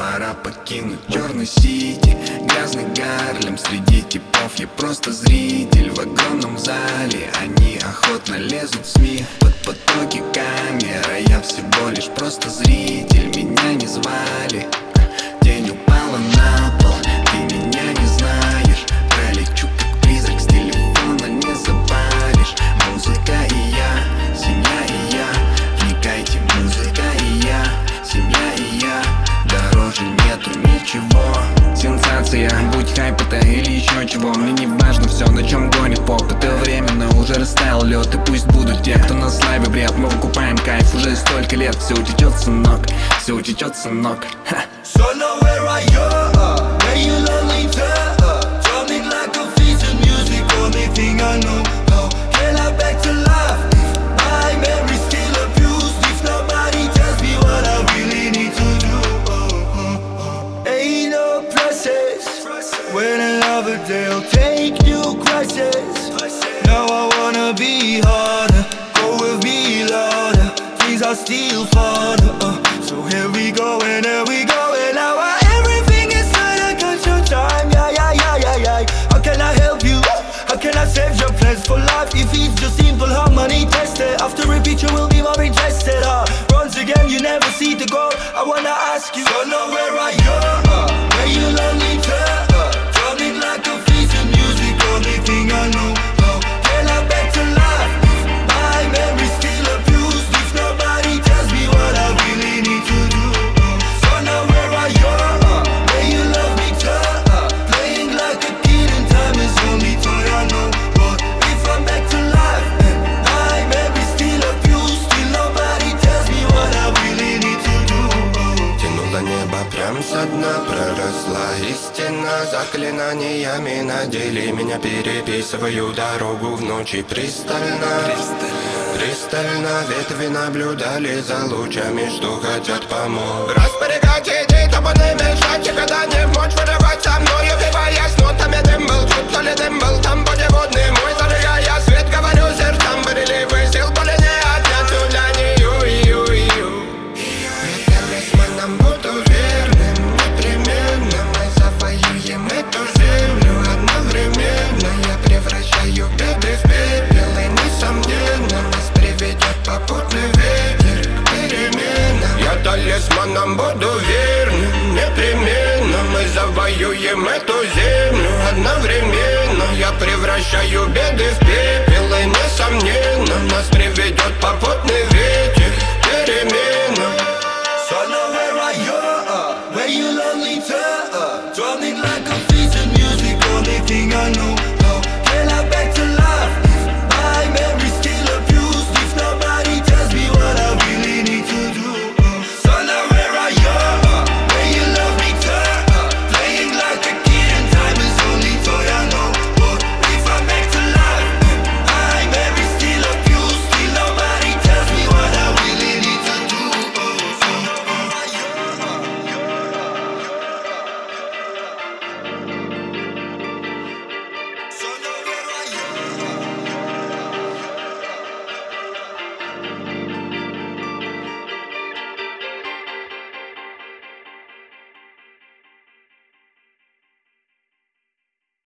Пора покинуть черный сити, грязный Гарлем. Среди типов я просто зритель в огромном зале. Они охотно лезут в СМИ под потоки камер, а я всего лишь просто зритель, меня не звали. Тень упала на пол, ты меня не знаешь. Пролечу как призрак, с телефона не запалишь. Музыка и я, семья и я. Вникайте, музыка и я, семья и я. Дороже нету ничего. Сенсация, будь хайп это или еще чего. Мне не важно все, на чем гонит поп. Это временно, уже растаял лед. И пусть будут те, кто на славе бред. Мы выкупаем кайф уже столько лет. Все утечет, сынок, все утечет, сынок. So now where are you? Where you lonely turn? Drumming like a piece of music, only thing I know. How can I back to life if my memory's still abused? If nobody tells me what I really need to do. Ain't no process when another day'll take new crisis. Now I wanna be harder, go with me louder. Things are still farther. So here we go and here we go. Everything is trying to cut your time. Yeah. How can I help you? How can I save your plans for life? If it's just simple harmony tested, after repeat you will be more interested. Once again you never see the goal. I wanna ask you, so now where are you? Where you lonely turn? Drumming like a piece of music, only thing I know. How can I back to life if my memory's still abused? If nobody tells me what I really need to do. So now where are you? Where you love me turn? Playing like a kid and time is only toy I know. But if I'm back to life and my memory's still abused, still nobody tells me what I really need to do. Тянуло небо прям со дна, проросла истина. Заклинаниями надели меня, переписываю дорогу в ночи пристально. Пристально ветви наблюдали за лучами, что хотят помочь. Распорягать идей, чтобы не мешать, и когда не в мочь вырывать со мною, вбиваясь нотами. Дым был тут, то ли дым был там, путеводный мой. Зажигая свет, говорю сердцам, приливы сил, боли не отнять у ю. Я талисманом буду верным, непременно мы завоюем эту землю. Одновременно я превращаю беды в пепел, и несомненно нас приведет попутный ветер к переменам. Я талисманом буду верным, непременно мы завоюем эту землю. Одновременно я превращаю беды в пепел, и несомненно нас приведет попутный ветер.